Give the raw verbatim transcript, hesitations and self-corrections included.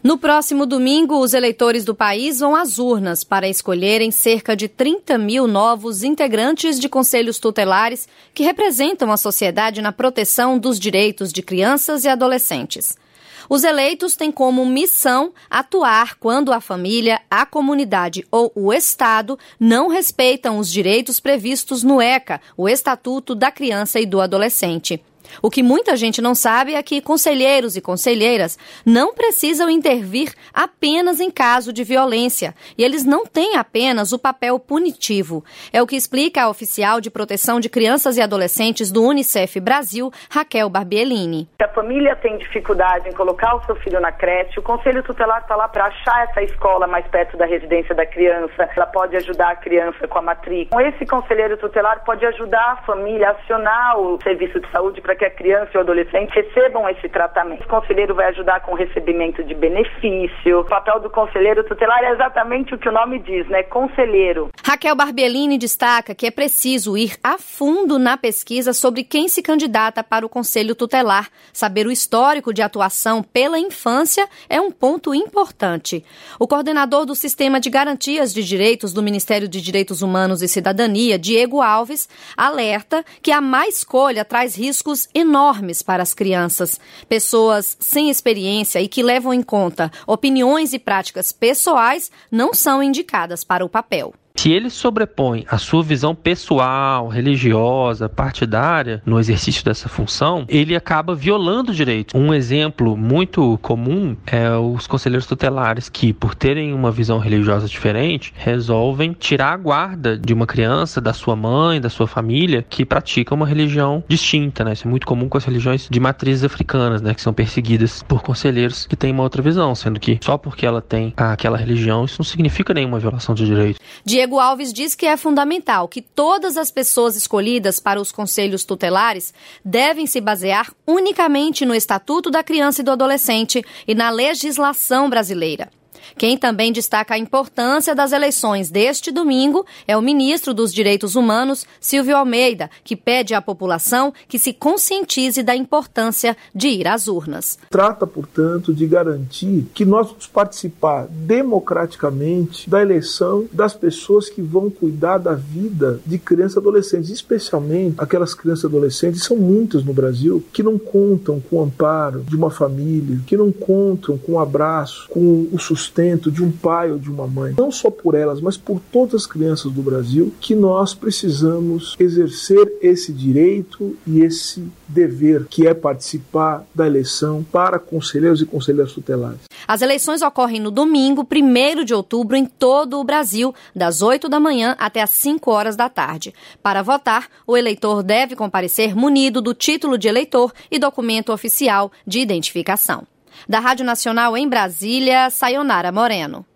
No próximo domingo, os eleitores do país vão às urnas para escolherem cerca de trinta mil novos integrantes de conselhos tutelares que representam a sociedade na proteção dos direitos de crianças e adolescentes. Os eleitos têm como missão atuar quando a família, a comunidade ou o Estado não respeitam os direitos previstos no ECA, o Estatuto da Criança e do Adolescente. O que muita gente não sabe é que conselheiros e conselheiras não precisam intervir apenas em caso de violência, e eles não têm apenas o papel punitivo. É o que explica a oficial de proteção de crianças e adolescentes do Unicef Brasil, Raquel Barbiellini. Se a família tem dificuldade em colocar o seu filho na creche, o Conselho Tutelar está lá para achar essa escola mais perto da residência da criança, ela pode ajudar a criança com a matrícula. Esse conselheiro tutelar pode ajudar a família a acionar o serviço de saúde para que a criança e o adolescente recebam esse tratamento. O conselheiro vai ajudar com o recebimento de benefício. O papel do conselheiro tutelar é exatamente o que o nome diz, né? Conselheiro. Raquel Barbiellini destaca que é preciso ir a fundo na pesquisa sobre quem se candidata para o Conselho Tutelar. Saber o histórico de atuação pela infância é um ponto importante. O coordenador do Sistema de Garantias de Direitos do Ministério de Direitos Humanos e Cidadania, Diego Alves, alerta que a má escolha traz riscos enormes para as crianças. Pessoas sem experiência e que levam em conta opiniões e práticas pessoais não são indicadas para o papel. Se ele sobrepõe a sua visão pessoal, religiosa, partidária no exercício dessa função, ele acaba violando direitos. Um exemplo muito comum é os conselheiros tutelares que, por terem uma visão religiosa diferente, resolvem tirar a guarda de uma criança, da sua mãe, da sua família, que pratica uma religião distinta, né? Isso é muito comum com as religiões de matrizes africanas, né? Que são perseguidas por conselheiros que têm uma outra visão, sendo que só porque ela tem aquela religião, isso não significa nenhuma violação de direitos. Diego Alves diz que é fundamental que todas as pessoas escolhidas para os conselhos tutelares devem se basear unicamente no Estatuto da Criança e do Adolescente e na legislação brasileira. Quem também destaca a importância das eleições deste domingo é o ministro dos Direitos Humanos, Silvio Almeida, que pede à população que se conscientize da importância de ir às urnas. Trata, portanto, de garantir que nós vamos participar democraticamente da eleição das pessoas que vão cuidar da vida de crianças e adolescentes, especialmente aquelas crianças e adolescentes, são muitas no Brasil, que não contam com o amparo de uma família, que não contam com o abraço, com o sustento de um pai ou de uma mãe. Não só por elas, mas por todas as crianças do Brasil, que nós precisamos exercer esse direito e esse dever, que é participar da eleição para conselheiros e conselheiras tutelares. As eleições ocorrem no domingo, primeiro de outubro, em todo o Brasil, das oito da manhã até as cinco horas da tarde. Para votar, o eleitor deve comparecer munido do título de eleitor e documento oficial de identificação. Da Rádio Nacional em Brasília, Sayonara Moreno.